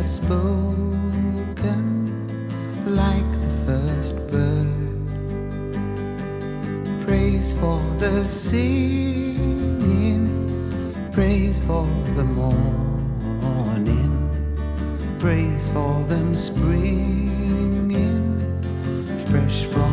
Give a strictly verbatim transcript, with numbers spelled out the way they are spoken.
spoken like the first bird. Praise for the singing, praise for the morning, praise for them springing fresh from